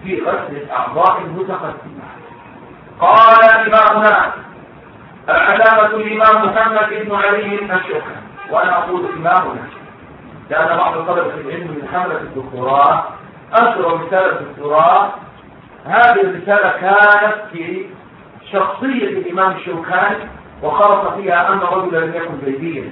في غسل الأعضاء المتقدمة. قال إمامنا العلامة الإمام محمد بن علي الشوكاني، وأنا أقول إمامنا لأن بعض طلبة العلم من حملة الدكتوراه أنشروا رسالة الدكتوراه. هذه الرسالة كانت في شخصية الإمام الشوكاني، وخرط فيها أن رجلا لم يكن زيديا،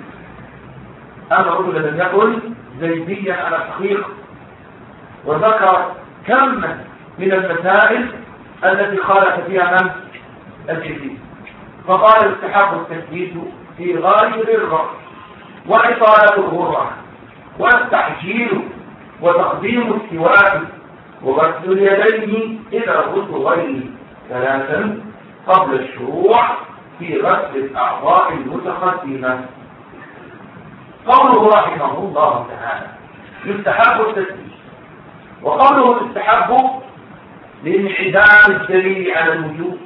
على الحقيقة، وذكر كما من المسائل التي خالف فيها من الجديد. فقال استحق التثبيت في غاية الرأس، وإطالة الغرة، والتعجيل، وتقديم السواك، وغسل اليدين إلى الركبتين ثلاثا قبل الشروع في غسل الأعضاء المتقدمة. قوله رحمه الله تعالى يستحب التثبيت، وقوله يستحب لانعدام الدليل على الوجوب،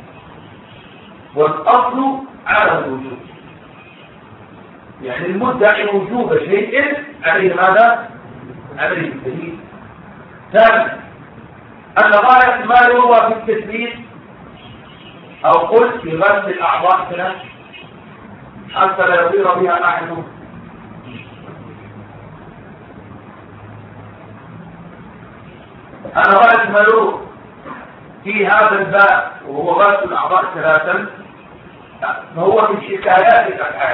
والأصل على الوجوب، يعني المدعي وجوب شيء عليه ماذا؟ عليه الدليل. ثالثا أن غاية ما يروى في التثبيت أو قلت في غسل الأعضاء ثلاث حتى لا يطير بها أحدهم. أنا غاية ما يروى في هذا الباب وهو غسل الأعضاء ثلاثا فهو من حكايات الأفعال،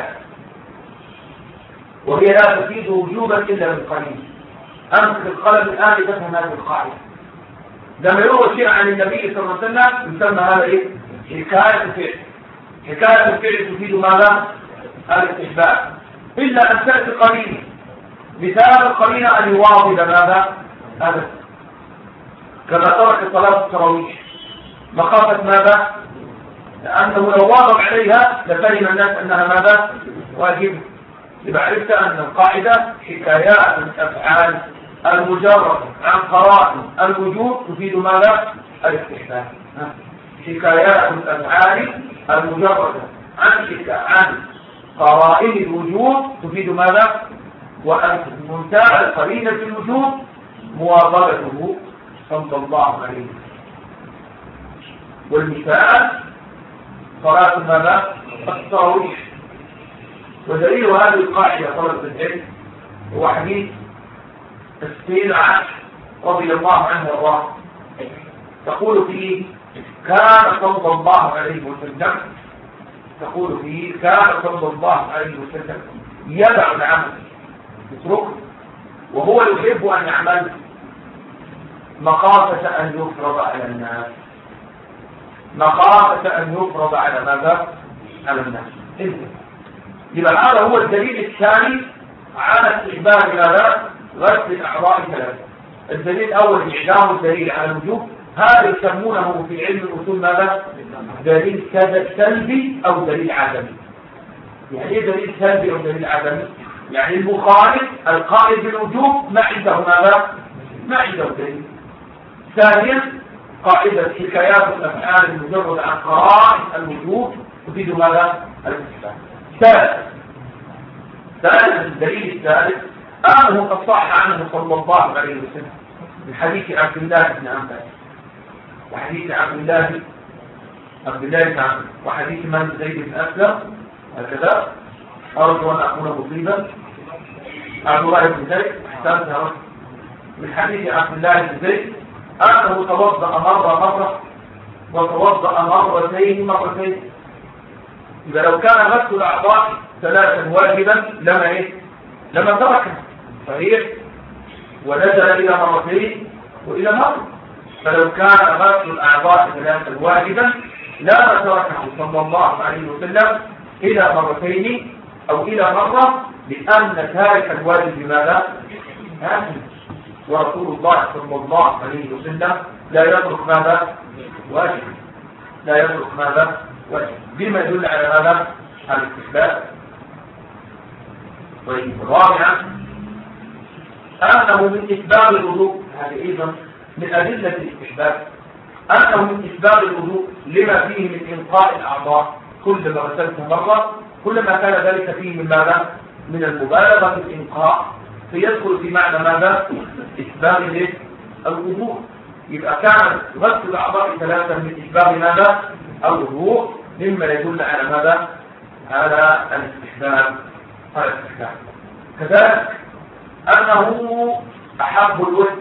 وهي لا تفيد وجوبا إلا من قليل. أمسك القلم الآن لتفهم هذه القاعدة. لما يروى شيء عن النبي صلى الله عليه وسلم يسمى هذا إيه؟ حكاية الفعل. حكاية الفعل تفيد ماذا؟ الاستحباب، إلا أن تأتي قرينة. مثال القرينة أن يواظب ماذا؟ هذا كما ترك صلاة التراويح مخافة ماذا؟ لأنه لو واظب عليها لفهم الناس أنها ماذا؟ واجب. يبقى عرفت أن القاعدة حكايات الأفعال المجرد عن قرائن الوجوب تفيد ماذا؟ الاستحباب. حكايات الأفعال المجرد عن قرائن الوجوب تفيد ماذا؟ ومنتهى القرينة الوجوب مواظبته صلى الله عليه وسلم. والمثال صلاة ماذا؟ التراويح. ودليل هذه القاعدة طلبة العلم هو حديث السيدة عائشة رضي الله عنها وارضاها، تقول فيه كان صلى الله عليه وسلم يدع العمل يتركه وهو يحب أن يعمل مخافة أن يفرض على الناس، ماذا؟ على الناس. يبقى هذا هو الدليل الثاني على استحباب ماذا؟ غسل الأعضاء ثلاثة. الدليل الأول إعلام الدليل على الوجوب، هذا يسمونه في علم الأصول ماذا؟ دليل سلبي أو دليل عدمي. يعني ايه دليل سلبي أو دليل عدمي؟ يعني المخالف القائل بالوجوب ما عنده ماذا؟ ما عنده دليل. ثانيا قاعدة حكايات الأفعال المجرد عن قرائن الوجوب تفيد ماذا؟ الاستحباب. ثالث الدليل الثالث أنه قد صح عنه صلى الله عليه وسلم من حديث عبد الله بن عباس وحديث عبد الله بن عمرو وحديث من زيد بن أسلم هكذا. أرجو أن أكون مصيبا. عبد الله بن زيد أحسنت من حديث عبد الله بن زيد أنه توضأ مرة وتوضأ مرتين. إذا لو كان غسل الأعضاء ثلاثا واجبا لما تركه صحيح، ونزل إلى مرتين وإلى مرة. فلو كان غسل الأعضاء ثلاثا واجبا لا تركه صلى الله عليه وسلم إلى مرتين أو إلى مرة، لأن تارك الواجب بماذا؟ آثم. ورسول الله صلى الله عليه وسلم لا يترك ماذا؟ واجب. بما يدل على ماذا؟ على الاستحباب. رابعا أنه من إسباب الوضوء، هذه أيضا من أدلة الاستحباب، أنه من إسباب الوضوء لما فيه من إنقاء الأعضاء. كلما غسلت مرة كلما كان ذلك فيه من ماذا؟ من المبالغة في الإنقاء، فيدخل في معنى ماذا؟ إسباب الوضوء. يبقى كان غسل الأعضاء ثلاثة من إسباب ماذا؟ الوضوء، مما يدل على ماذا؟ على الاستحباب. كذلك أنه أحب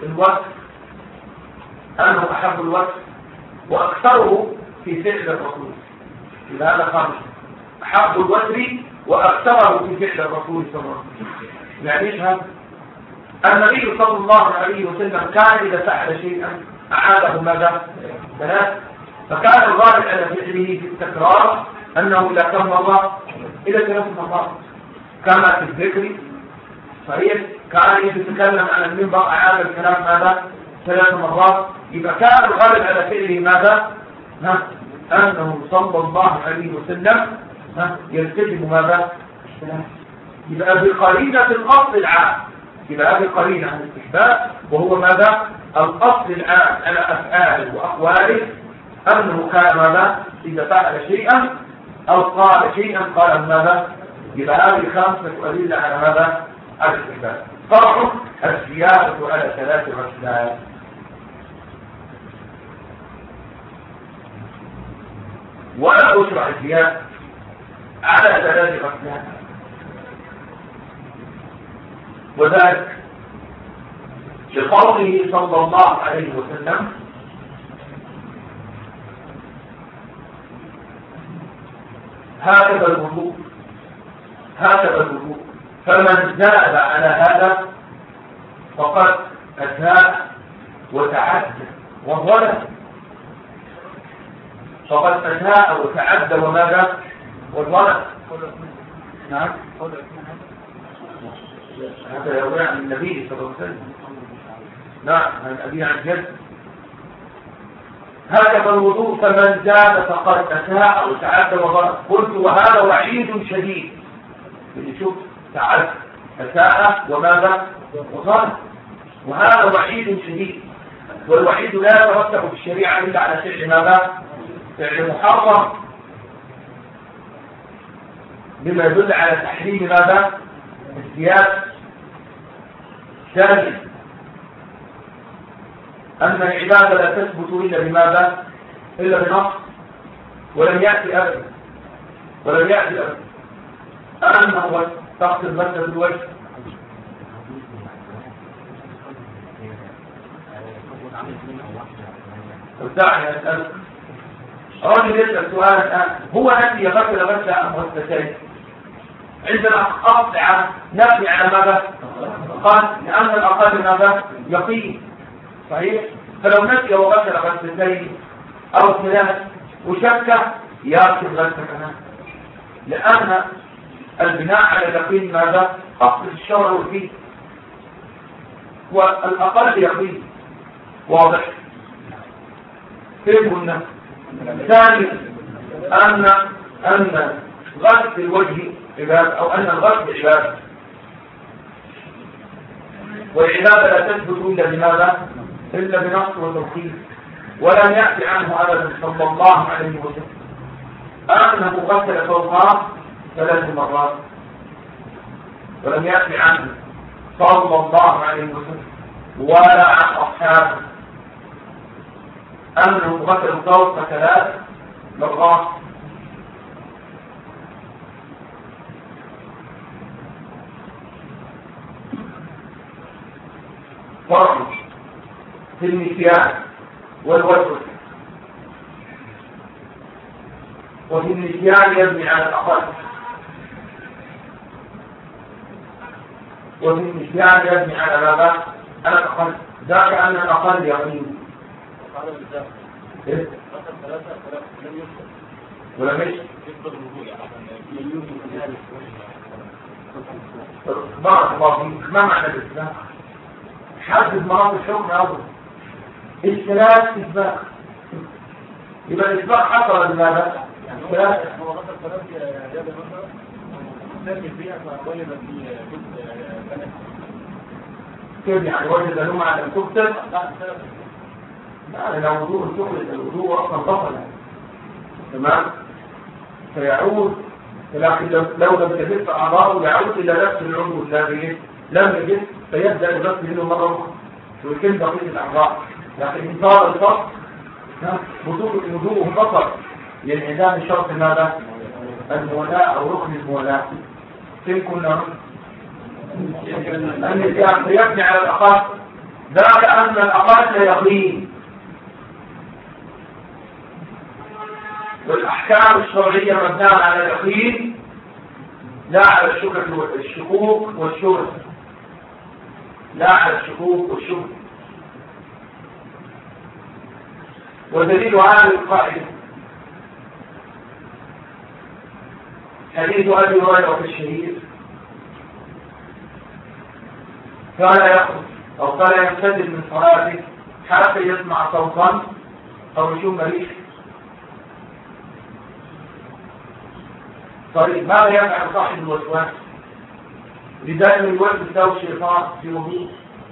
الوصف وأكثره في فعل الرسول. إذا هذا خامس أحب الوتر وأكثره في فعل الرسول صلى الله عليه وسلم. يعني إيش هذا؟ النبي صلى الله عليه وسلم كان إذا فعل شيئا أعاده ماذا؟ ثلاث. فكان الغالب على فعله في التكرار أنه إلى كم مرة؟ إلى 3 مرات، كما في الذكر صحيح. كان يتكلم عن المنبر أعاد الكلام ماذا؟ 3 مرات. يبقى كان الغالب على فعله ماذا؟ أنه صلى الله عليه وسلم يلتزم ماذا؟ يبقى بقرينة الأصل العام، يبقى بقرينة الاستحباب، وهو ماذا؟ الأصل العام على أفعاله وأقواله أنه كان ماذا؟ إذا فعل شيئا أو قال شيئا قال ماذا؟ يبقى هذه 5 أدلة على ماذا؟ على الاستحباب. فرع الزيادة على 3 غسلات. ولا أشرع الزيادة على 3 غسلات، وذلك لقوله صلى الله عليه وسلم: هكذا الوضوء فمن زاد على هذا فقد أساء وتعدى وظلم. فقد أساء وتعدى وماذا؟ وظلم. نعم، هذا يروي عن النبي صلى الله عليه وسلم. نعم، عن أبي عن جد. هكذا الوضوء فمن زاد فقد أساء وتعدى وظلم. قلت وهذا وعيد شديد. اللي شوف تعدى أساء وماذا؟ وظلم. وهذا وعيد شديد، والوعيد لا يترتب في الشريعة إلا على فعل ماذا؟ فعل محرم، بما يدل على تحريم ماذا؟ الزيادة. ثانيا أن العبادة لا تثبت إلا بماذا؟ إلا بنص، ولم يأتي أبدا أنه تقصد مسألة الوجه. ودعني أسألك، رجل يسأل سؤالا الآن: هو الذي غسل أم غسلتين؟ عندنا قطع نفي على ماذا؟ قال لأن الأقل ماذا؟ يقين. صحيح؟ فلو نفي وغسل غسلتين أو 3 وشك يركب غسل كمان، لأن البناء على اليقين ماذا؟ أصل الشرع والدين، والأقل يقين. واضح؟ كيف قلنا؟ ثانيا أن غسل الوجه عبادة، أو أن الغسل عبادة، والعبادة لا تثبت إلا بماذا؟ إلا بنص وتوحيد. ولم يأتي عنه أبدا صلى الله عليه وسلم أنه غسل فوقها 3 مرات، ولم يأتي عنه صلى الله عليه وسلم ولا عن أصحابه أنه غسل فوق 3 مرات. فرق في النسيان والوسوسة. وفي النسيان يبني على الأقل، وفي النسيان يبني على ماذا؟ على الأقل. ذاك أن الأقل يقين. إيه؟ ولم يشتر بارك الله فيك. ما معنى الإسلام؟ حدد مرات الحكم أول. الثلاث إثبات، يبقى الإثبات حصل لماذا؟ الثلاث هو غسل 3 إعجاب مثلا ساكن فيها فوجد في جزء كيف يعني وجد لمعة لم تكتب؟ لا، لو وضوء الشغل الوضوء أصلا بطل، تمام؟ فيعود، لكن لو لم تجد أعضاءه يعود إلى نفس العضو الذي لم يجد، فيبدأ الغسل منه مرة أخرى ويتم بقية الأعضاء. لكن إن طال الفصل وضوء البصر لانعدام شرط ماذا؟ المولاة أو ركن المولاة. كنا أن يبني على الأقل ذاك أن الأقل يقين، والأحكام الشرعية مبناة على اليقين لا على الشكوك والشبهة، لا على الشكوك والشبهة. ودليل هذه القاعدة حديث أبي هريرة الشهير كان يخرج أو كان ينسدل من صلاته حتى يسمع صوتا أو يشم ريح. طيب ماذا يفعل صاحب الوسواس؟ لدائما يوسوس له الشيطان في وضوء.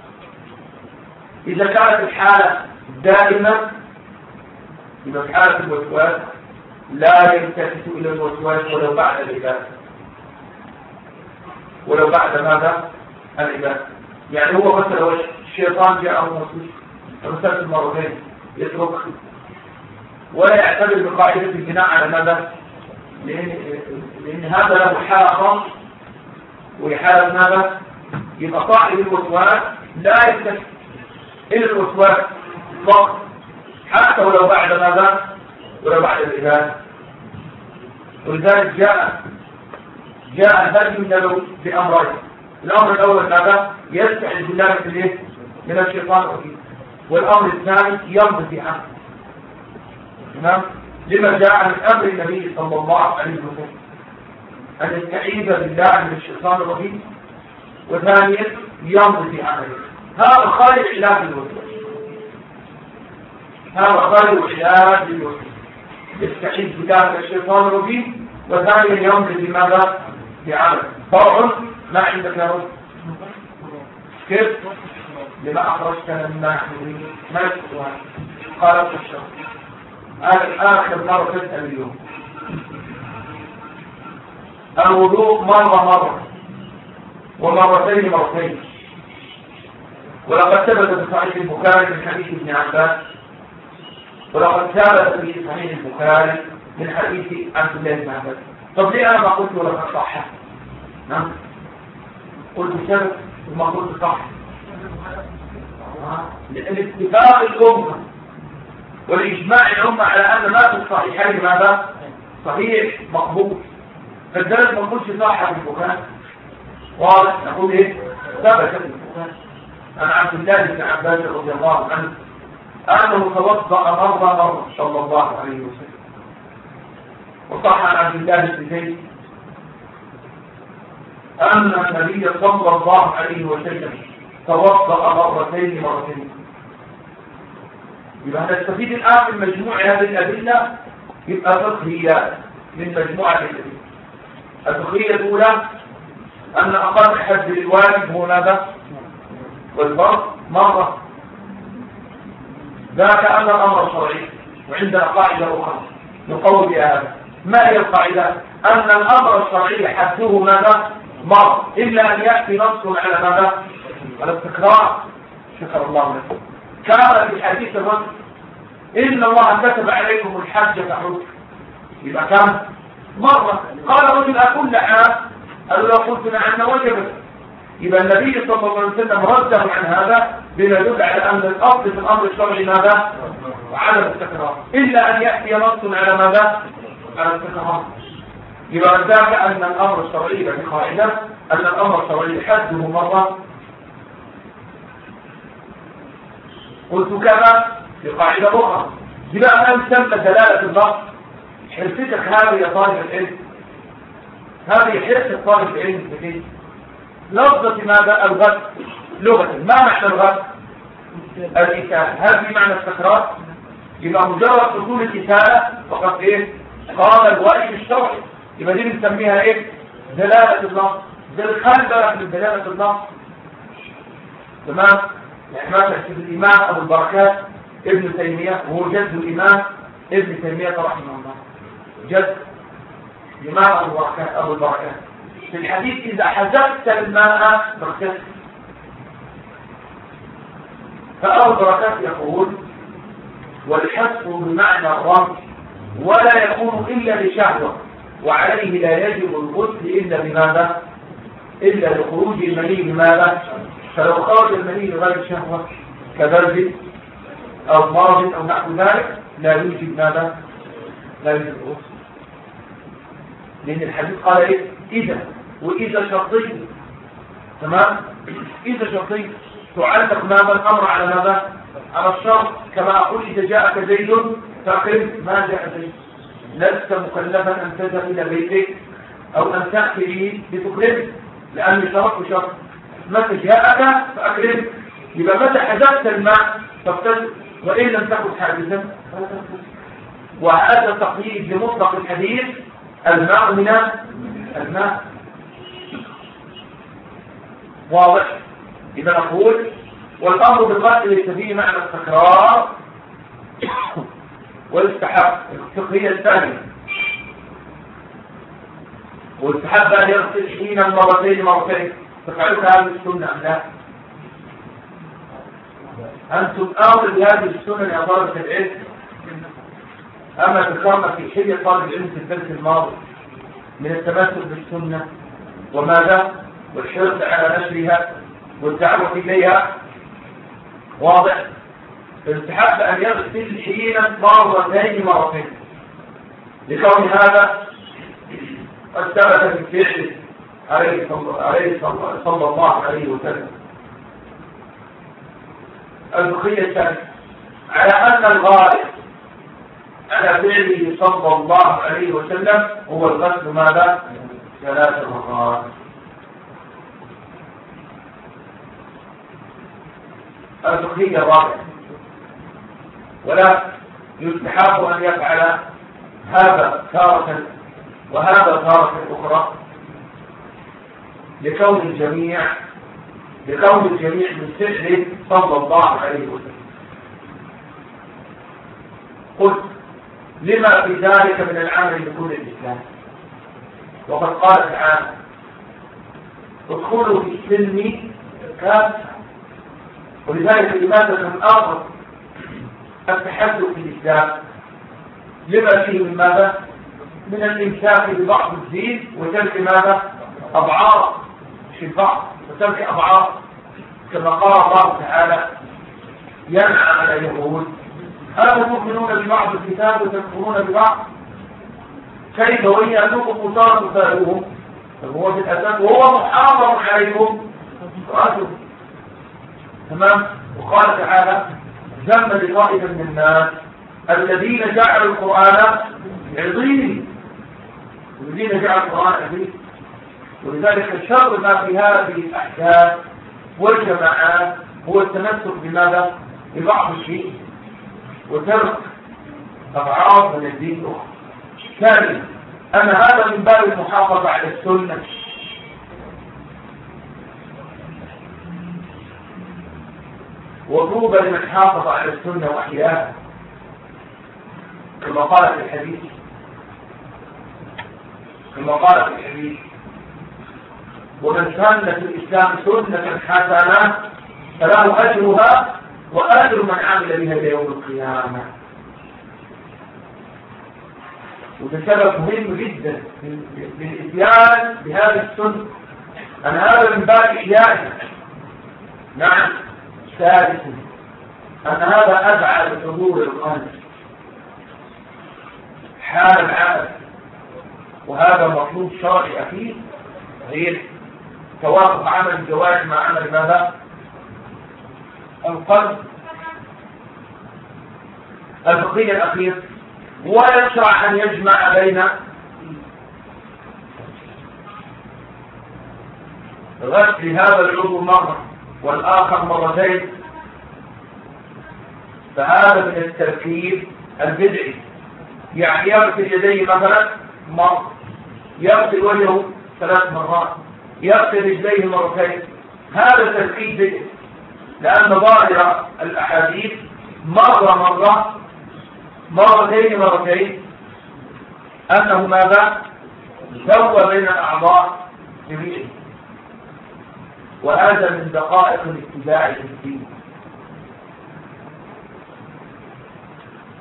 إذا كانت الحالة دائما يبقى في حالة الوسواس لا يلتفت إلى الوسواس ولو بعد العبادة، ولو بعد ماذا؟ العبادة. يعني هو مثلا لو الشيطان جاءه موسوس فمسلسل مرتين يترك ولا يعتبر بقاعدة البناء على ماذا؟ لأن هذا له حالة خاصة وحالة ماذا؟ يبقى صاحب الوسواس لا يلتفت إلى الوسواس فقط حتى ولو بعد ماذا؟ ولو بعد العبادة. ولذلك جاء الهدي النبوي بأمرين. الأمر الأول ماذا؟ يستعذ بالله من الشيطان الرجيم، والأمر الثاني يمضي عنه. تمام؟ لما جاء من أمر النبي صلى الله عليه وسلم أن يستعيذ بالله من الشيطان الرجيم، وثانيا يمضي عنه. هذا خارج علاج الوسواس، هذا خارج علاج الوسواس. يستعيذ بالله من الشيطان الرجيم وثانيا يمضي بماذا؟ بعمل. فرع ما عندك يا رب؟ كيف؟ لما أخرجتنا مما نحن ما يستطيع قالت الشر. آخر مرة تسأل اليوم الوضوء مرة ومرتين مرتين. ولقد ثبت في صحيح البخاري من حديث ابن عباس، ولقد ثبت في صحيح البخاري من حديث عبد الله بن عباس. طب ليه أنا ما قلت ولقد صح؟ نعم قلت سبب وما قلت صح. لأن اتفاق الأمة والإجماع الأمة على أن ما في الصحيحين ماذا؟ صحيح مقبول. فالدرس ما نقولش صح في البخاري واضح، نقول ايه؟ ثبت في البخاري عن عبد الله بن عباس رضي الله عنه أنه توضأ مرة صلى الله عليه وسلم. وصح عن عبد الله بن زيد أن النبي صلى الله عليه وسلم توضأ مرتين. يبقى نستفيد الآن من مجموع هذه الأدلة يبقى فقهيات من مجموعة الأدلة. الفقهية الأولى أن أقل حد للواجب هو ماذا؟ والفرض مرة. ذاك أن الأمر شرعي. وعندنا قاعدة أخرى نقول بهذا. ما هي القاعدة؟ أن الأمر الشرعي حده ماذا؟ مرة، إلا أن يأتي نص على ماذا؟ على التكرار. شكر الله لكم. كان في حديث الرجل إن الله كتب عليكم الحج فحج. يبقى كم؟ مرة. قال رجل أكل عام؟ قالوا لو قلت نعم وجبت. يبقى النبي صلى الله عليه وسلم رده عن هذا بما يدل على أن الأصل في الأمر الشرعي ماذا؟ وعدم التكرار، إلا أن يأتي نص على ماذا؟ على التكرار. يبقى ذاك أن الأمر الشرعي بقاعدة أن الأمر الشرعي حده مرة. قلت كما في قاعدة أخرى يبقى أن تم دلالة النص. حرفتك هذه يا طالب العلم، هذه حرفة طالب العلم بكيف لفظة ماذا؟ الغد لغة. ما معنى الغد؟ الإسالة. هل في معنى التكرار؟ يبقى مجرد حصول الإسالة فقط ايه؟ قال الواجب الشرعي. يبقى دي بنسميها ايه؟ دلالة النص. بالخلبة من دلالة النص. تمام؟ يعني مثلا في الإمام أبو البركات ابن تيمية وهو جد الإمام ابن تيمية رحمه الله، جد الإمام أبو البركات في الحديث إذا حذفت الماء فاغتسل. فأدركت يقول والحث بمعنى الرمي ولا يكون إلا لشهوة، وعليه لا يجب الغسل إلا بماذا؟ إلا لخروج المني بماذا؟ فلو خرج المني بغير شهوة كبرد أو مرض أو نحو ذلك لا يوجد ماذا؟ لا يوجد الغسل، لأن الحديث قال إيه؟ إذا، وإذا شرطية، تمام؟ إذا شرطية تعلق ماذا الأمر على ماذا؟ على الشرط، كما أقول إذا جاءك زيد فقل ما جاء زيد، لست مكلفا أن تذهب إلى بيتك أو أن تأتي لي بتكرمه، لأن شرط وشرط. متى جاءك فأكرمه، يبقى متى حدثت الماء فاغتسل، وإن لم تكن حادثا فلا تغتسل. وهذا تقييد لمطلق الحديث الماء من الماء. واضح؟ إذا نقول والأمر بالغسل ليس فيه معنى التكرار والاستحب. الفقهية الثانية والاستحب أن يغسل حينا مرتين تفعلوا هذه السنة أم لا؟ أنتم آمر بهذه السنة يا طالبة العلم، أما ذكرنا في حية طالب العلم في الدرس الماضي من التمسك بالسنة وماذا؟ والحرص على نشرها والدعوة إليها. واضح؟ استحب أن يغسل حينا مرتين لكون هذا قد ثبت في فعله عليه صلى الله عليه وسلم. البقية الثانية على أن الغالب على فعله صلى الله عليه وسلم هو الغسل ماذا؟ 3 مرات. البقية الرابعة ولا يستحب أن يفعل هذا تارة وهذا تارة أخرى لكون الجميع من فعله صلى الله عليه وسلم. قلت لما في ذلك من العمل لكل الإسلام، وقد قال تعالى ادخلوا في السلم كافة، ولذلك لماذا من آخر التحدث في الإسلام لما فيه من ماذا؟ من الإمساك ببعض الدين وترك ماذا؟ أضعاف في البعض وترك أضعاف، كما قال الله تعالى ينعى على اليهود هل تؤمنون ببعض الكتاب وتكفرون ببعض؟ كيف وإن يأتوكم مسارا تسألوهم؟ فهو في الأساس وهو محافظ عليكم رأسه. تمام؟ وقال تعالى ذم لطائفة من الناس الذين جعلوا القرآن عظيم، ولذلك شر ما في هذه الأحداث والجماعات هو التمسك بماذا؟ ببعض الشيء وترك أضعاف من الدين الأخرى. ثانيا أن هذا من باب المحافظة على السنة، وطوبى لمن حافظ على السنة وأحياها، كما قال في الحديث ومن سن في الإسلام سنة حسنة فله أجرها وأجر من عمل بها إلى يوم القيامة. وده سبب مهم جدا للإتيان بهذه السنة، أن هذا من باب إحيائها. نعم. ثالثا أن هذا أدعى لحضور القلب حال العمل، وهذا مطلوب شرعي أكيد، غير توافق عمل الجوارح مع عمل ماذا؟ القلب. البقية الأخير ويشرع أن يجمع بين غسل هذا العضو مرة والآخر مرتين، فهذا من التركيب البدعي. يعني يغسل يديه مثلا مرة، يغسل وجهه 3 مرات، يغسل رجليه مرتين، هذا تركيب بدعي، لأن ظاهر الأحاديث مرة مرتين أنه ماذا؟ سوى بين الأعضاء جميعا، وهذا من دقائق الاتباع في الدين.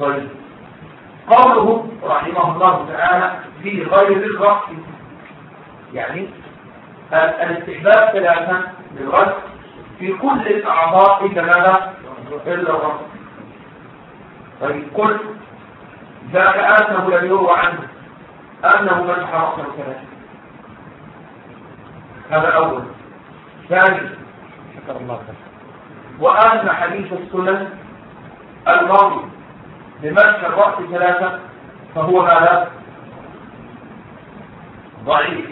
طيب قوله رحمه الله تعالى في غير الرأس، يعني الاستحباب ثلاثا للغسل في كل الأعضاء إلا الرأس. طيب قل ذاك أنه لم يروى عنه أنه مسح رأسه ثلاثا، هذا أول. ثاني شكر الله خير، وأن حديث السنن الماضي بمسح الرأس ثلاثا فهو ماذا؟ ضعيف،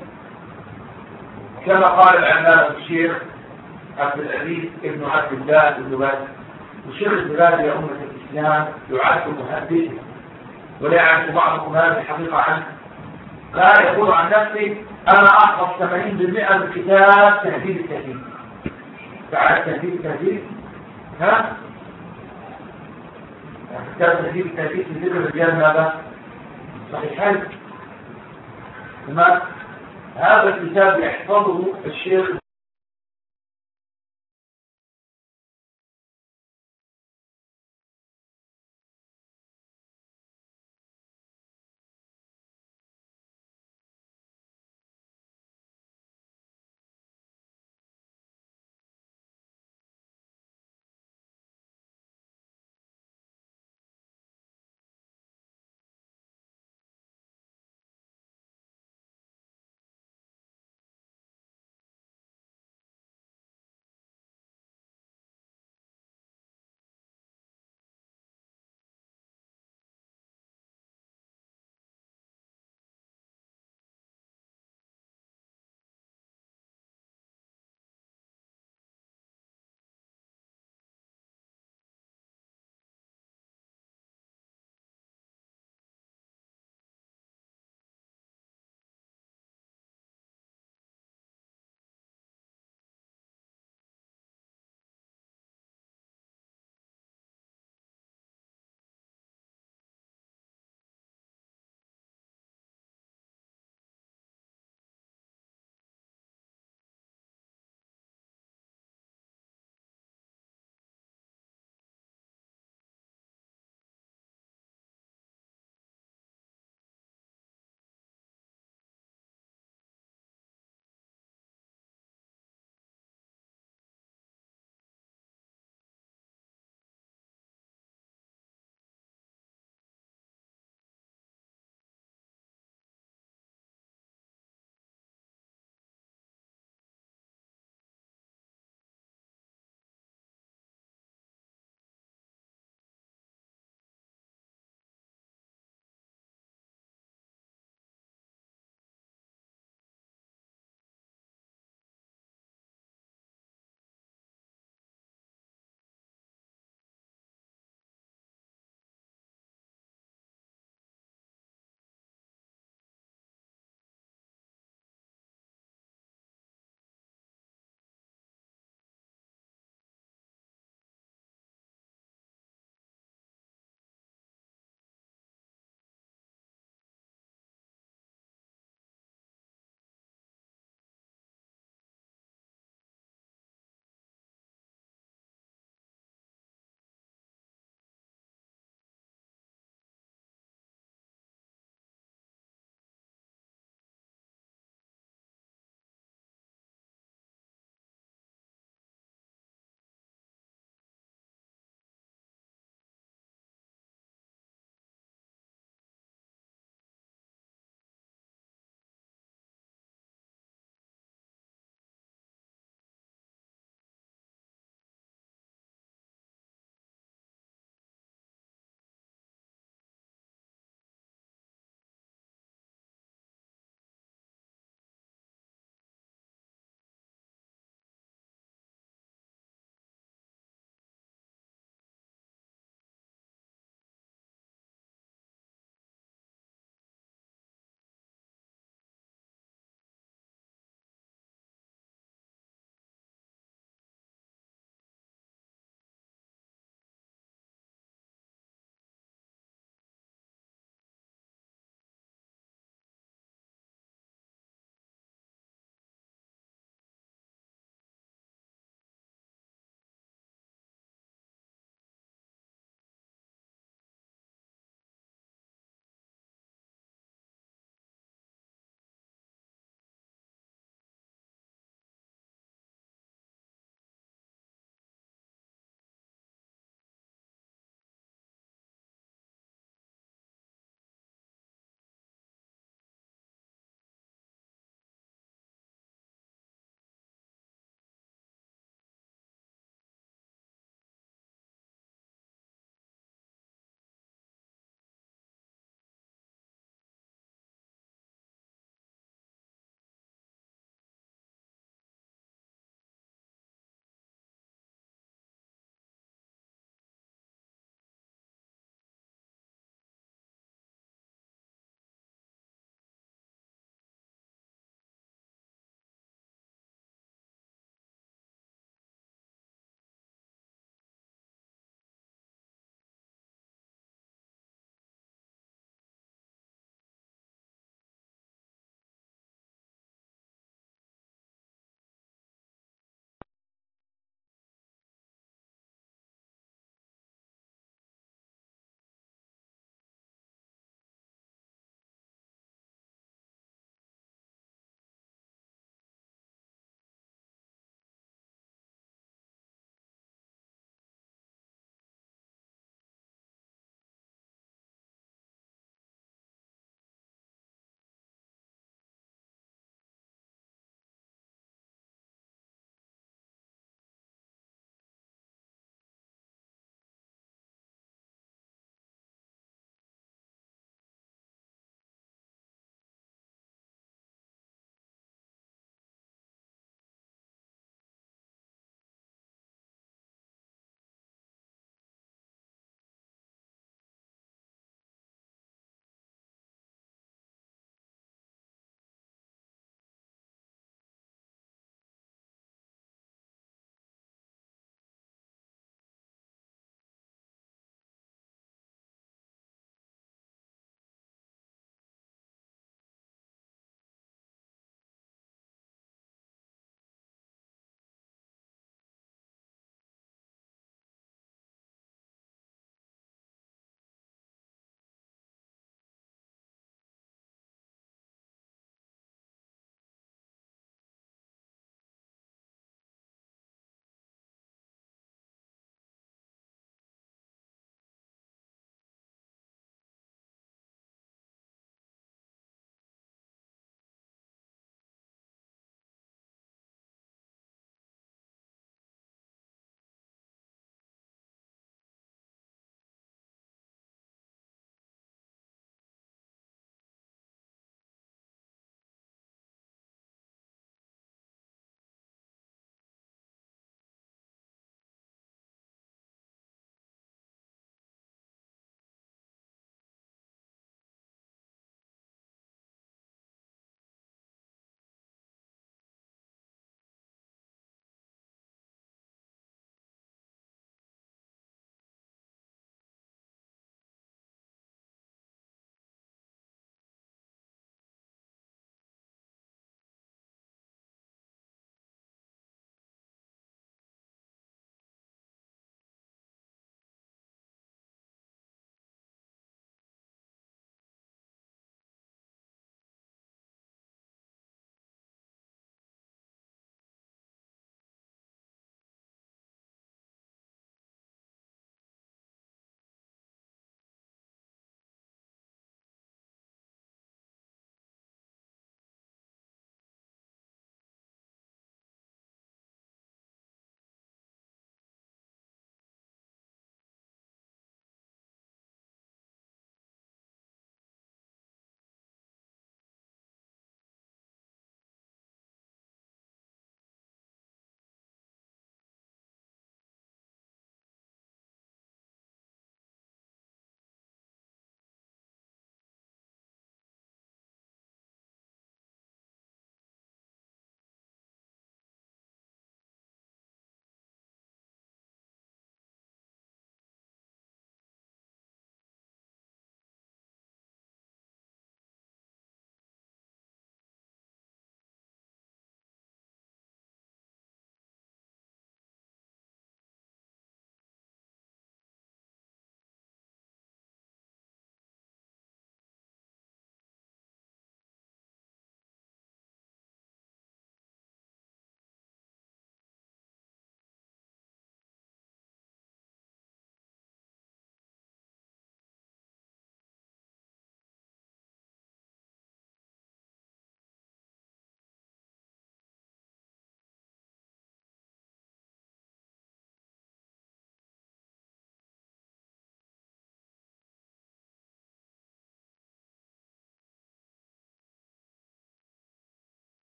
كما قال العلامة الشيخ عبد العزيز ابن عبد الله بن باز. والشيخ ابن باز يا أمة الإسلام يعد محدثا ولا يعرف بعضكم هذه الحقيقة عنه. لا يقول عن نفسه أنا أحفظ 80% من كتاب تهذيب التهذيب. تعرف تهذيب التهذيب؟ ها؟ كتاب تهذيب التهذيب في ذكر الرجال ماذا؟ صحيحين. هذا الكتاب يحفظه الشيخ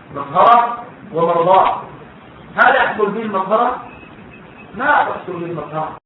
مظهرة ومرضاة. هل يحصل به المظهرة؟ لا تحصل به المظهرة.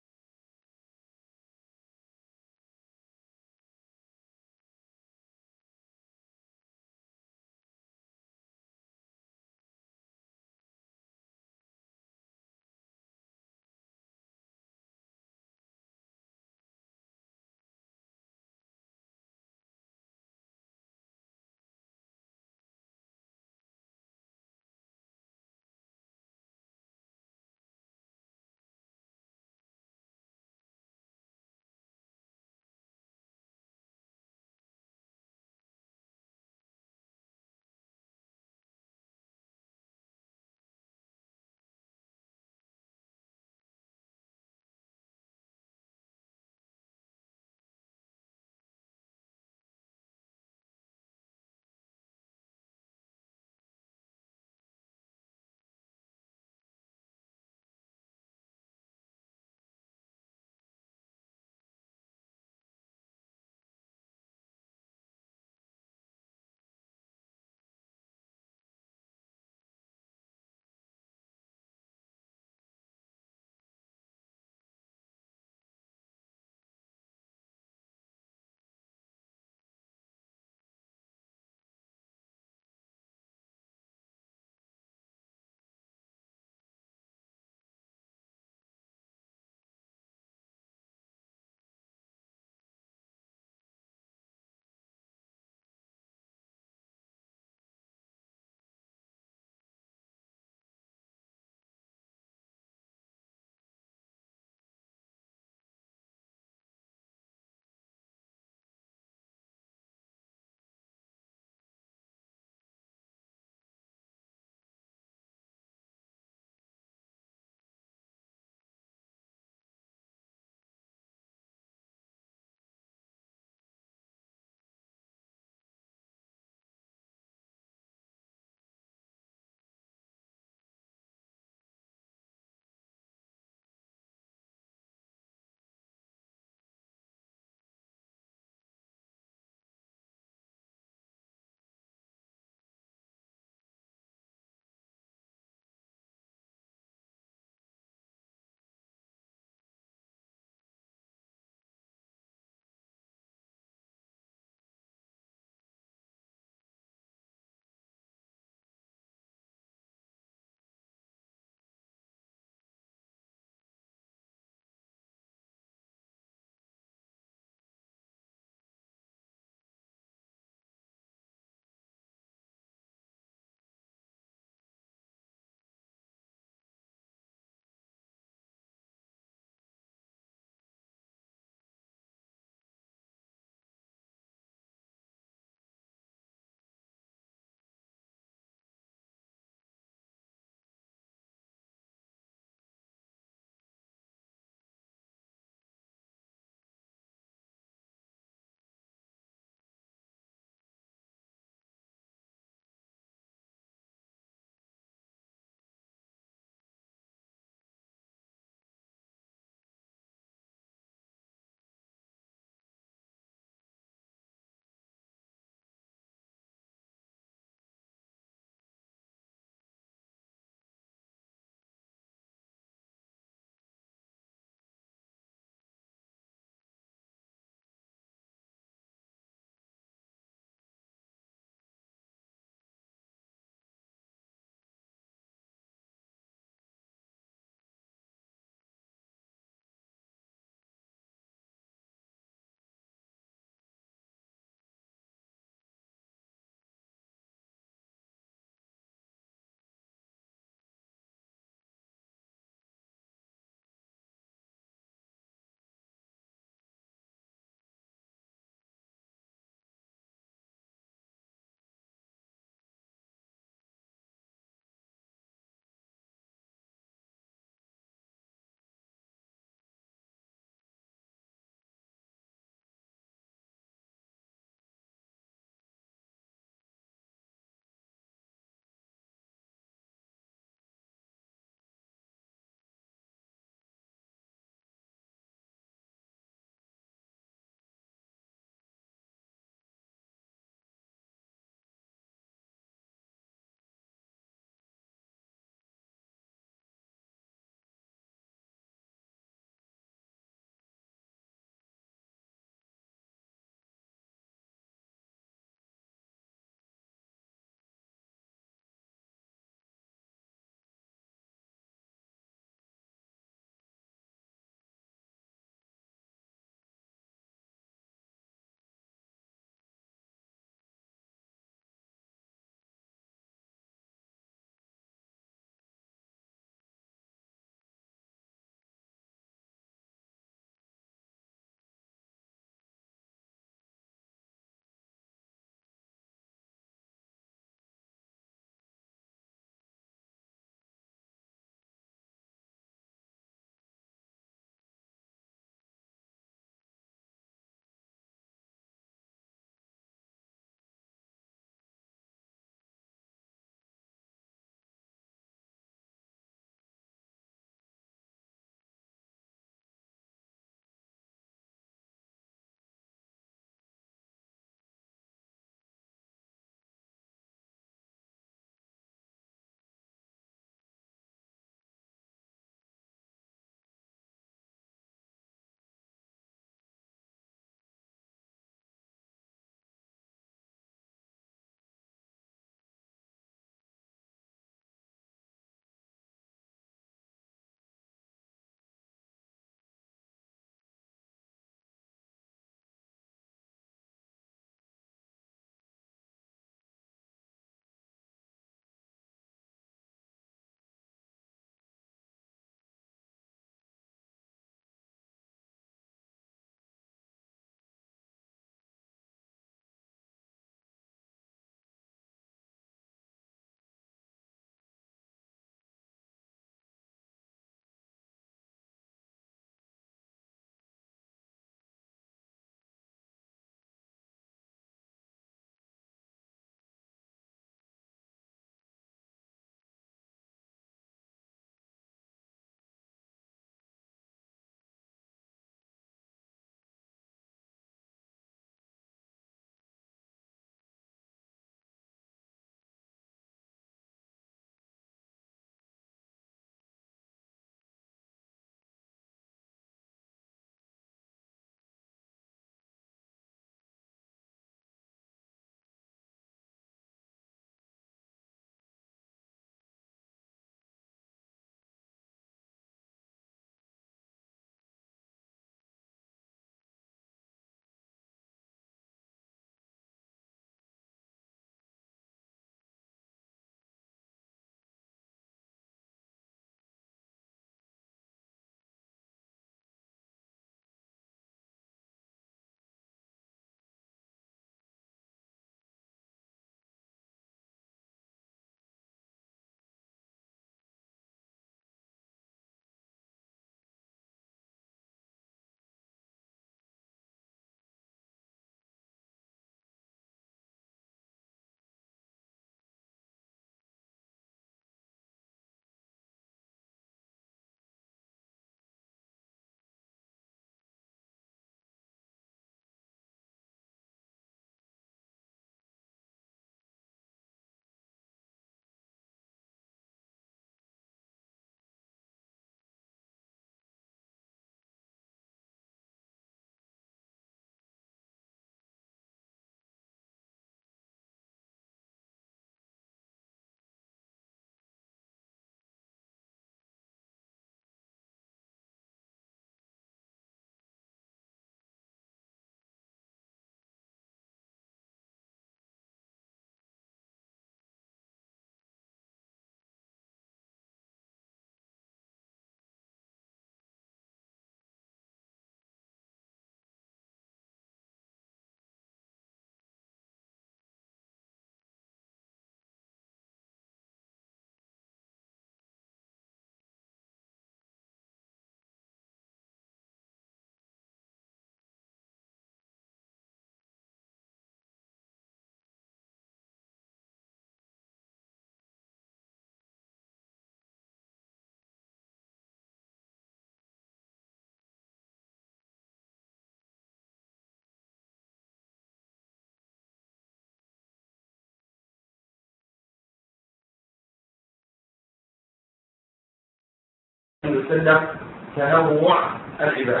وسلم تنوع العبادة.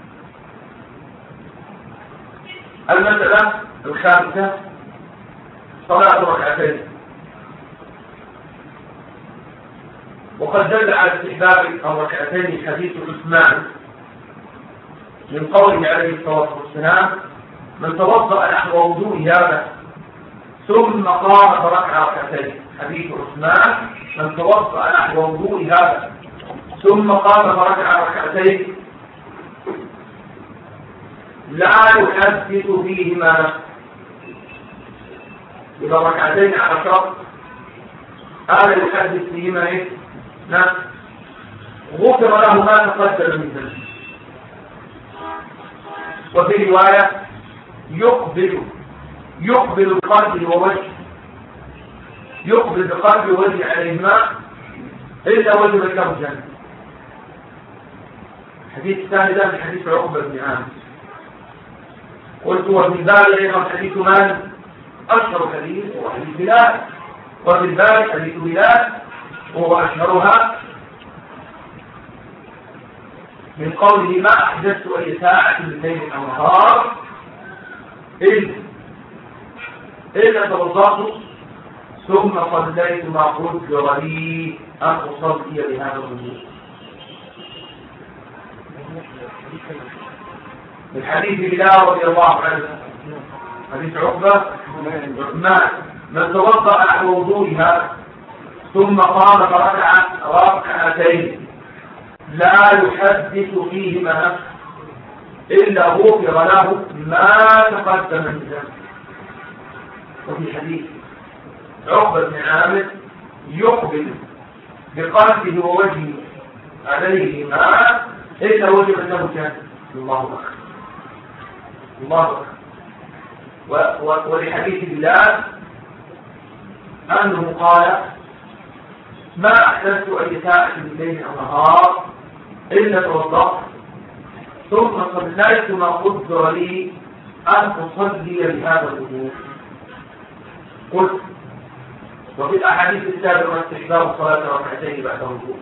المسألة الخامسة صلاة ركعتين. وقد دل على استحباب الركعتين حديث عثمان من قوله عليه الصلاة والسلام: من توضأ نحو وضوء هذا ثم قام فركع ركعتين. حديث عثمان: من توضأ نحو وضوء هذا ثم قام فركع ركعتين لا يحدث فيهما نفسه. إذا ركعتين على شرط هذا يحدث فيهما ايه؟ نفسه. غفر له ما تقدم من ذنبه. وفي رواية: يقبل بقلبه ووجهه، يقبل بقلبه ووجهه عليهما إلا وجب له الجنة. الحديث الثاني ده من حديث عقبة بن عامر. قلت وفي الباب أيضا حديث من؟ أشهر حديث هو حديث بلال، وفي الباب حديث بلال وهو أشهرها من قوله: ما أحدثت أي ساعة من ليل أو نهار إلا توضأت ثم صليت ما قدر لي أن أصلي بهذا الوضوء. من حديث بلال رضي الله عنه حديث عقبة: من توضأ نحو وضوئها ثم قام فركع ركعتين لا يحدث فيهما نفسه إلا غفر له ما تقدم من ذنبه. وفي حديث عقبة بن عامر: يقبل بقلبه ووجهه عليهما إلا وجب له الجنة. الله أكبر الله أكبر. ولحديث بلال أنه قال: ما أحدثت أي ساعة من ليل أو نهار إلا توضأت ثم صليت ما قدر لي أن أصلي بهذا الوضوء. قلت: وفي الأحاديث السابقة استحباب صلاة ركعتين بعد الوضوء.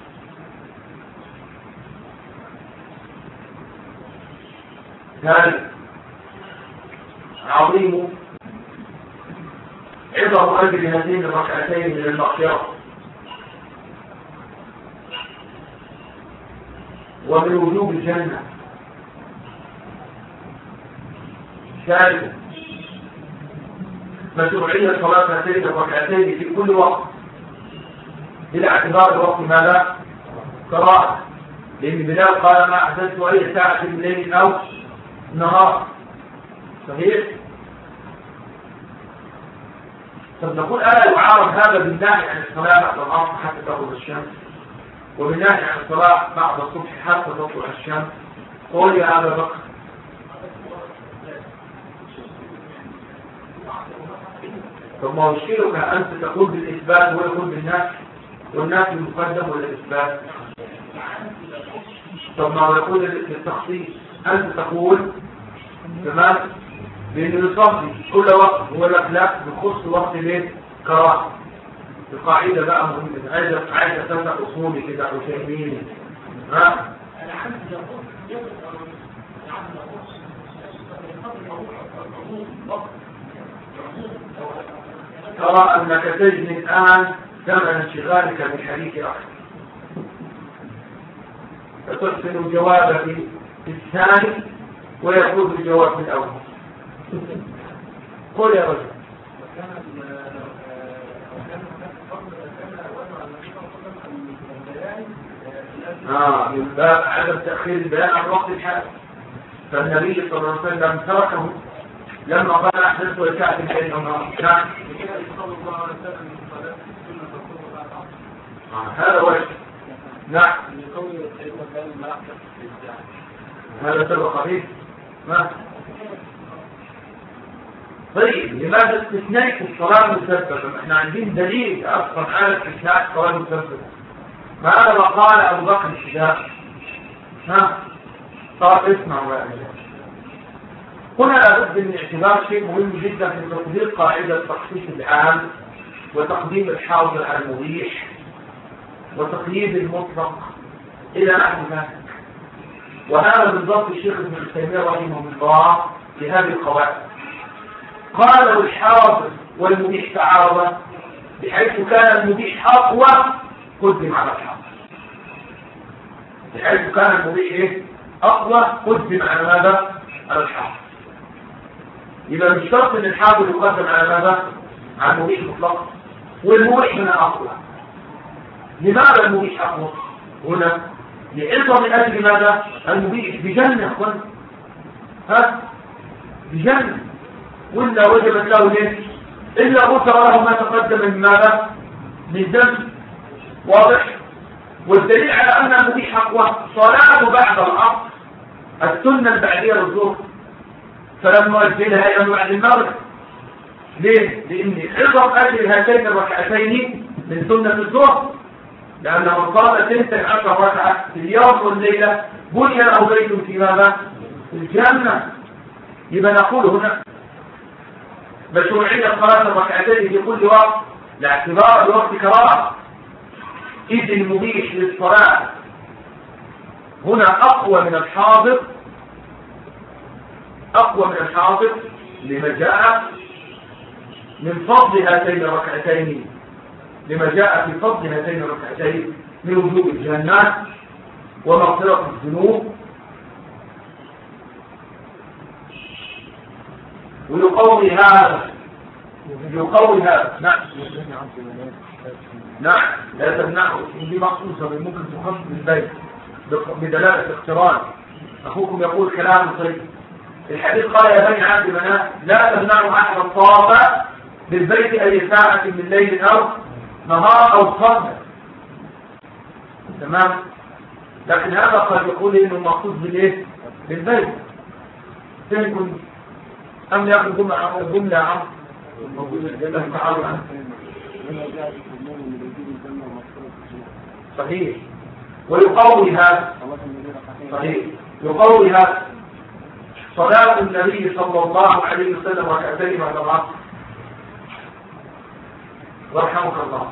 ثالث: عظيم عظم أجر هذين الركعتين من المغفرة ومن وجوب الجنة. ثالث: مشروعية صلاة هاتين الركعتين في كل وقت إلى اعتبار الوقت ماذا؟ قراءة، لأن بلال قال: ما أحدثت أي ساعة من ليل أو نهار. صحيح؟ طب نقول: ألا يعارض هذا بالنهي عن الصلاة بعد العصر حتى تغرب الشمس، وبالنهي عن الصلاة بعد الصبح حتى تطلع الشمس؟ قول يا أبا بكر. طب ما مشكلك أنت تقول بالإثبات ويقول بالنفي، والنفي المقدم ولا الإثبات؟ طب ما هو يقول بالتخصيص، أنت تقول تمام بأنه يصلي كل وقت، هو لك لا بخص وقت ليه؟ كراهة. القاعدة بقى مهمة، عايزة تنسى أصولي كده وشايفيني. ها؟ ترى أنك تجني الآن ثمن انشغالك بالحديث أخر، فترسل جوابك الثاني ويقول الجواب الأول. قل يا رجل. من باب عدم تأخير البيان عن وقت الحال، فالنبي صلى الله عليه وسلم تركه لما قال: أحدثت وساعة الليل والنهار. هذا وجه. نعم. هذا سبق فيه. ما طيب لماذا استثناء الصلاة مسببة؟ احنا عندنا دليل اصلا على استثناء الصلاة مسببة. ماذا قال ابو بكر الشجاع؟ طب اسمعوا بقى. هنا لابد من اعتبار شيء مهم جدا في تطبيق قاعدة تخصيص العام وتقديم الحاضر على المبيح وتقييد المطلق إلى نحو ذلك. وهذا بالضبط الشيخ ابن تيمية رحمه الله في هذه القواعد. قال والحاضر والمبيح تعارضا، بحيث كان المبيح أقوى قدم على الحاضر، بحيث كان المبيح أقوى قدم على ماذا؟ على الحاضر. يبقى مش شرط ان الحاضر يقدم على ماذا؟ على المبيح مطلقا، والمبيح هنا أقوى. لماذا المبيح أقوى هنا؟ لعظم من أجل ماذا؟ المبيح بجنة يا اخوان، بجنة، وإلا وجبت له ليه؟ إلا غفر له ما تقدم من ماذا؟ من ذنب. واضح؟ والدليل على أن المبيح أقوى صلاة بعد العصر السنة البعدية للظهر، فلم نؤجلها إلى بعد المغرب. ليه؟ لأن عظم أجل هاتين الركعتين من سنة الظهر، لأن من صلى 12 ركعة في اليوم والليلة بني له بيت في ماذا؟ في الجنة. يبقى نقول هنا مشروعية صلاة الركعتين في كل وقت لاعتبار الوقت كراهة، إذ المبيح للصلاة هنا أقوى من الحاضر، أقوى من الحاضر لما جاء من فضل هاتين الركعتين، لما جاء في فضل هاتين الركعتين من وجوب الجنات ومغفرة الذنوب. ويقوي هذا نعم لا تمنعه، دي مخصوصة ممكن تخص بالبيت بدلالة اقتران. أخوكم يقول كلام طيب، الحديث قال يا بني عبد مناف لا تمنعوا أحد الطواف بالبيت أي ساعة من ليل أو نهار أو صبح، تمام. لكن هذا قد يقول إنه مخصوص بالإيه؟ بالبيت. سنكون أم يأخذ جملة عن صحيح. ويقوي هذا صحيح، يقوي هذا صلاة النبي صلى الله عليه وسلم ركعتين بعد العصر ورحمك الله،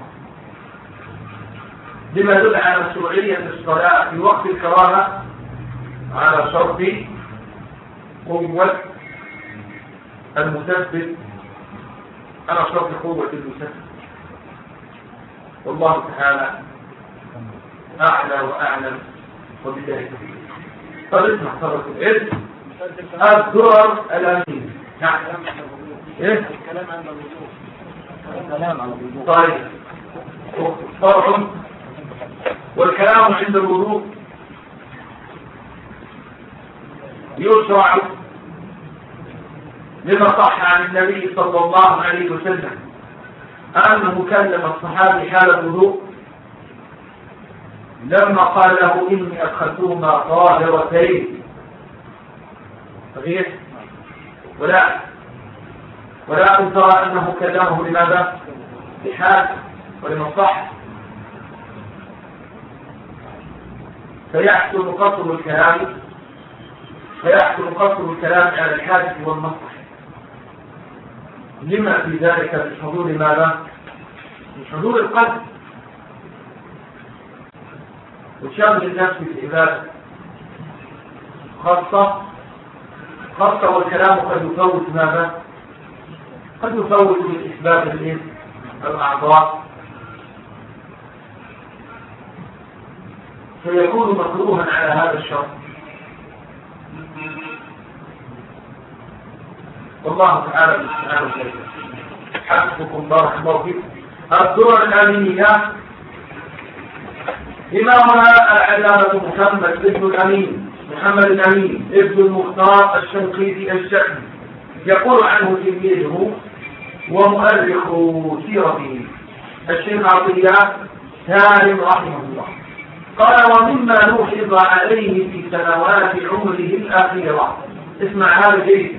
بما يدل على مشروعية الصلاة في وقت الكراهة على شرط قوة المثبت، على شرط قوة المثبت. والله تعالى أعلى وأعلم وبالله التوفيق. طريقنا صلاة العلم الدرر الأمين. نعم إيه؟ الكلام عن الوضوء. الكلام عن الوضوء. طيب فرع والكلام عند الوضوء يشرع لما صح عن النبي صلى الله عليه وسلم أنه كلم الصحابي حال الوضوء لما قال له إني أدخلتهما طاهرتين. صحيح؟ ولا ترى أنه كلمه لماذا؟ لحال ولما صح، فيحصل قصر الكلام على الحاجة والمصلحة، لما في ذلك من حضور ماذا؟ من حضور القلب وشغل النفس بالعبادة خاصة، والكلام قد يفوت ماذا؟ قد يفوت بالإثبات الأعضاء، فيكون مكروها على هذا الشرط. والله تعالى سبحانه وتعالى حسبكم بارك الله فيكم. الدرر الأمينية إمامنا العلامة محمد الأمين ابن المختار الشنقيطي الشأمي يقول عنه تلميذه ومؤرخ سيرته الشيخ عطية سالم رحمه الله قال ومما نوحظ عليه في سنوات عمره الأخيرة، اسمع هذا جيد،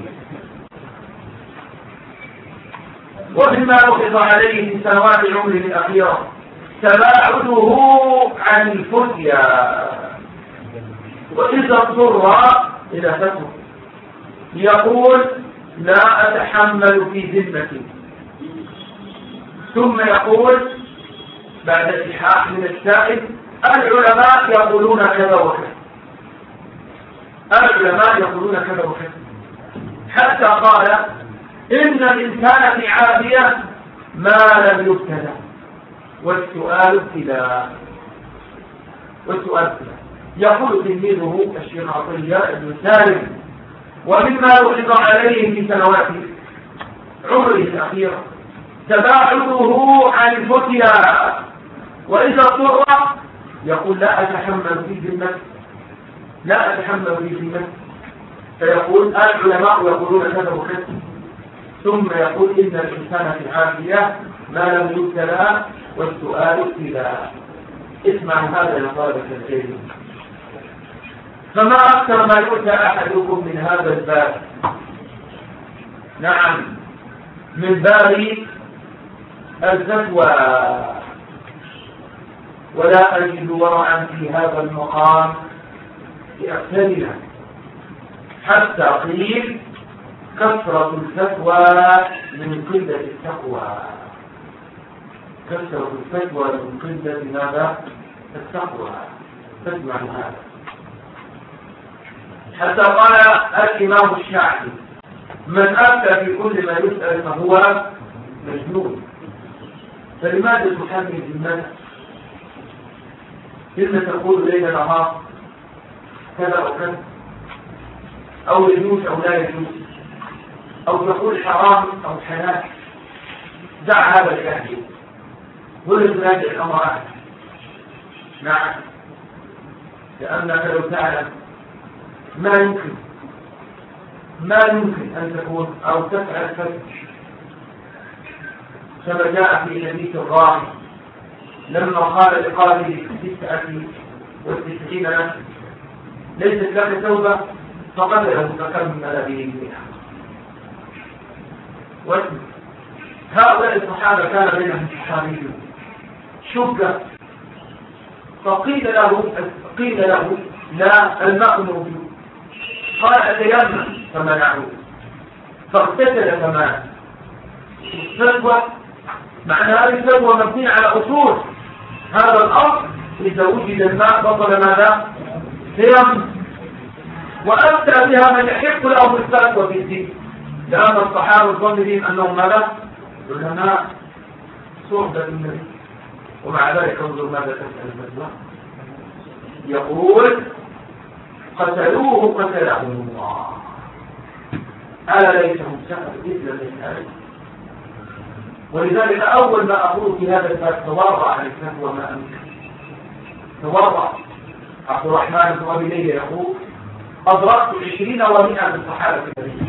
ومما نوحظ عليه في سنوات عمره الأخيرة تباعده عن الفتيا، وإذا اضطر إلى فتوى يقول لا أتحمل في ذمتي، ثم يقول بعد الإلحاح من السائل العلماء يقولون كذا وكذا، العلماء يقولون كذا وكذا، حتى قال إن الإنسان في عافية ما لم يبتلى والسؤال ابتلاء. يقول تلميذه الشيخ عطية بن سالم: ومما يحرض عليه في سنوات عمره الأخيرة تباعده عن الفتيا، وإذا اضطر يقول لا أتحمل في ذمتي، لا أتحمل في ذمتي، فيقول العلماء يقولون كذا وكذا، ثم يقول إن الإنسان في عافية ما لم يبتلى والسؤال ابتلاء. اسمعوا هذا يا طالب العلم، فما أكثر ما يؤتى أحدكم من هذا الباب، نعم، من باب الفتوى، ولا أجد ورعا في هذا المقام لأقتلنا، حتى قيل كثرة الفتوى من قلة التقوى، كثرة الفتوى من قلة ماذا؟ التقوى. تسمع هذا. حتى قال الإمام الشافعي: من أفتى في كل ما يسأل فهو مجنون. فلماذا تحمل ذمتك؟ إذا تقول ليل نهار كذا أو كذا، أو يجوز أو لا يجوز، أو تقول حرام أو حلال، دع هذا الكافر ولا تنازع الأمر عنه. نعم، لأنك لو تعلم ما يمكن أن تكون أو تفعل فتح، كما جاء في حديث الراوي لما قال لقاضي 99 نفس: ليست لك توبة، فقتله فكمل به بها. هؤلاء الصحابة كان بينهم صحابي شبه، فقيل له لا، الماء موجود، قال أتيمم فمنعه، فاغتسل فمات. الفتوى معنى هذه الفتوى مبنية على أصول هذا الأمر: إذا وجد الماء بطل ماذا؟ تيمم. وأفتى بها من يحق له الفتوى في الدين، لأن الصحابة الظاهرين أنهم ماذا؟ علماء صحبة النبي، ومع ذلك انظر ماذا تسأل الفتوى. يقول: قتلوه قتلهم الله، ألا ليسهم سأل إذن من هذا. ولذلك أول ما أقول في هذا الباب تورع عن الفتوى ما أمكن، تورع. عبد الرحمن بن أبي ليلى يقول: أدركت 20 و100 من صحابة النبي،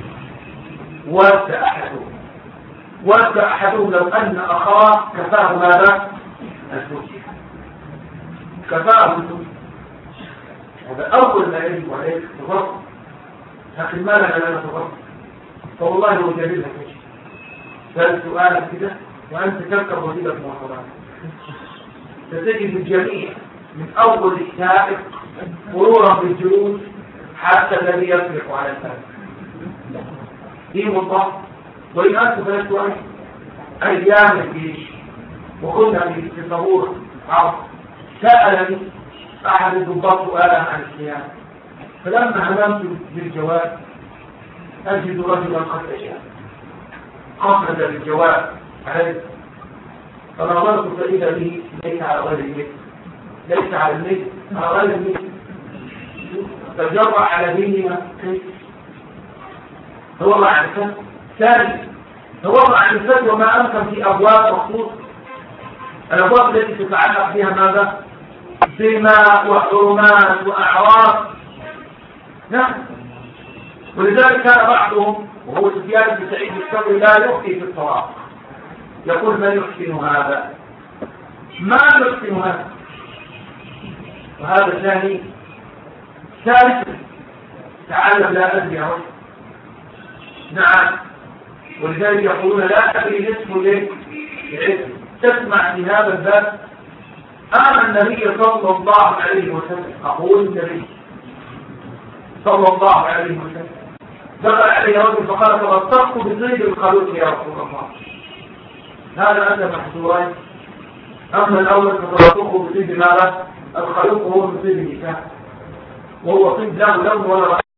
ود أحدهم لو أن أخاه كفاه ماذا؟ الفتوى، كفاه الفتوى. هذا أول ما يجب عليك تغرق، لكن ما لنا لا نتغرق، فوالله لو جليلها كشف سأل سؤالك كده وأنت تركب وزيلة مواصلات، ستجد الجميع من أول السائق مرورا بالجلوس حتى الذي يسبق على الفاتح دي مطلق. وإن أنت فلست أيام الجيش وكنا في طابور عرض، سألني أحد الضباط سؤالا عن الصيام، فلما هممت بالجواب أجد رجلا قد أجاب قصد بالجواب عليه، فنظرت فإذا به ليس على غير الميت، ليس على الميت، على غير الميت، تجرأ على ديننا كيف تورع عن الفتوى. ثاني، تورع عن الفتوى وما أمكن في أبواب مخصوصة، الأبواب التي تتعلق بها ماذا؟ دماء وحرمات وأعراض. نعم، ولذلك كان بعضهم وهو سفيان بن سعيد الثوري لا يفتي في الطواف، يقول: من يحسن هذا؟ ما يحسن هذا؟ وهذا ثاني. ثالثا، تعلم لا أدري عنه. نعم، ولذلك يقولون لا أدري نصف ليه العلم. تسمع في هذا الباب: آمن النبي صلى الله عليه وسلم، أقول النبي صلى الله عليه وسلم دخل عليه رجل فقال: توثقت بصيد الخلوق يا رسول الله، هذا أنت محذورين. أما الأول فتوثقه بصيد ماذا؟ الخلوق هو من طيب النساء، وهو طيب له لون ولا رأي.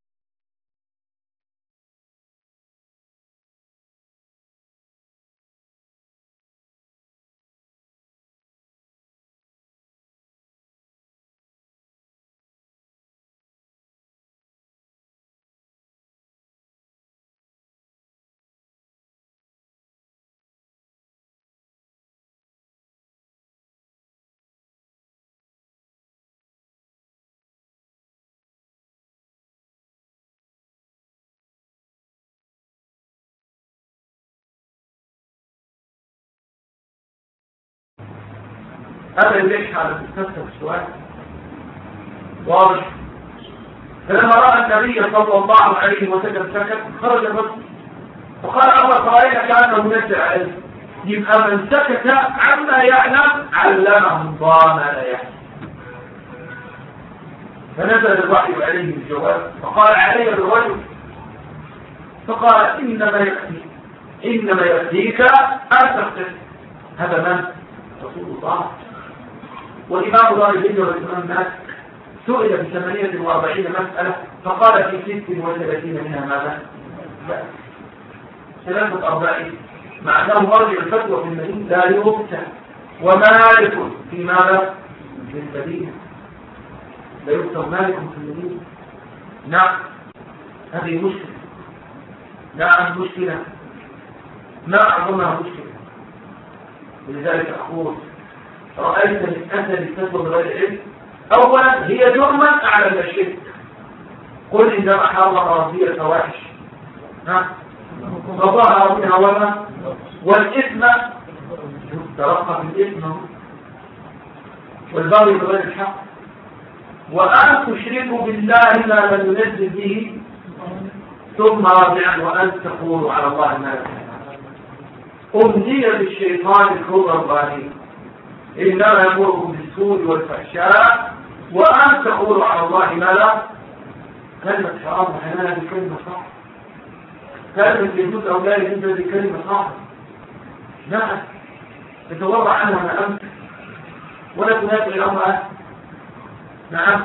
هذا يليش على تستفسر السؤال واضح. فلما رأى النبي صلى الله عليه وسلم سكت خرج الرجل فقال أول قائل كأنه منزل عليه، يبقى من سكت عما يعلم علمه الله ما لا يعلم. فنزل الوحي عليه الجواب فقال علي الرجل فقال إنما يأتيك أن تختص. هذا من؟ رسول الله. والإمام دار الهجرة والإمام مالك سئل ب 48 مسألة فقال في 36 منها ماذا؟ لا 43 مع أنه مرجع الفتوى في المدينة لا يفتى، ومالك في ماذا؟ في المدينة لا يفتى مالك في المدينة. نعم هذه مشكلة، نعم مشكلة، ما أعظمها مشكلة. ولذلك أقول رأيت من أثر الفتوى بغير علم أولا هي جرما أعلى الشرك. قل إنما حرم ربي الفواحش وظهر منها وما والإثم ترقى في الإثم والبغي بغير الحق وأن تشركوا بالله ما لم ينزل به ثم رابعا وأن تقولوا على الله ما لا تعلمون. أمني بالشيطان الكبر الظاهر إنما يأمركم بالسوء والفحشاء وأن تقولوا على الله ما لا. كلمة حرام وحلال هذه كلمة صح، كلمة يجوز أو لا يجوز هذه كلمة صح. نعم تتورع عنها ما أنت ولا تنافع الأمر. نعم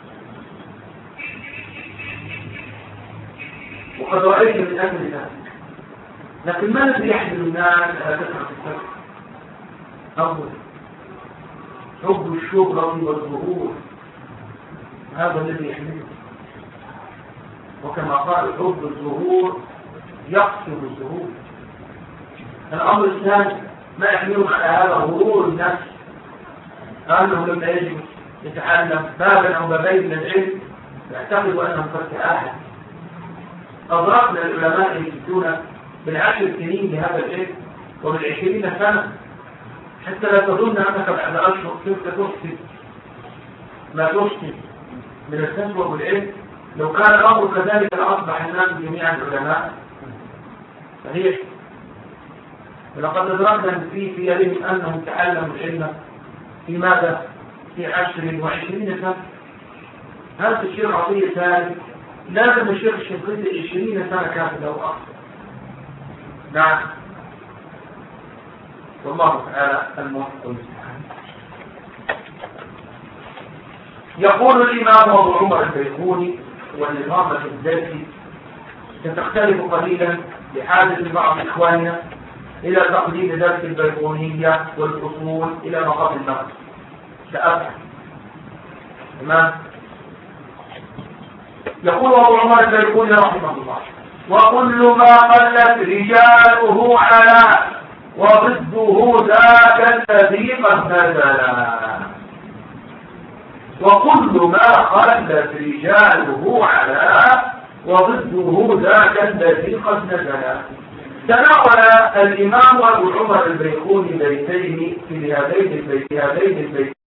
وقد رأيت من أجل ذلك، لكن ما الذي يحمل الناس على كثرة السبب؟ أول حب الشهرة والظهور، هذا الذي يحمله. وكما قال حب الظهور يقصد الظهور. الأمر الثاني ما يحملهم على هذا غرور النفس، أنه لما يجب يتعلم بابا أو بابين من العلم يعتقد أنهم قد تأهل. أدركنا العلماء يجدون بالعشر سنين بهذا العلم وبال20 سنة، حتى لا تظن أنك بعد أشهر كيف تحسن ما تحسن من الفتوى والعلم. لو كان الأمر كذلك لأصبح الناس جميعا علماء صحيح. ولقد أدركنا في يدهم أنهم تعلموا العلم في ماذا؟ في 10 و20 سنة. هذا الشيء عطية ثالث لازم الشيخ الشنقيطي 20 سنة كافة أو أكثر. نعم والله تعالى الموفق. يقول الإمام أبو عمر البيقوني والإمامة الذاتي ستختلف قليلا بحاجة بعض إخواننا إلى تقليد درس البيقونية والأصول إلى مقام النقد. سأفهم تمام. يقول أبو عمر البيقوني رحمه الله وكل ما قلت رجاله على وضده ذاك الذي قد نزل. وكل ما قلت رجاله على وضده ذاك الذي قد نزل. تناول الإمام أبو عمر البيقوني بيتين في هذين البيتين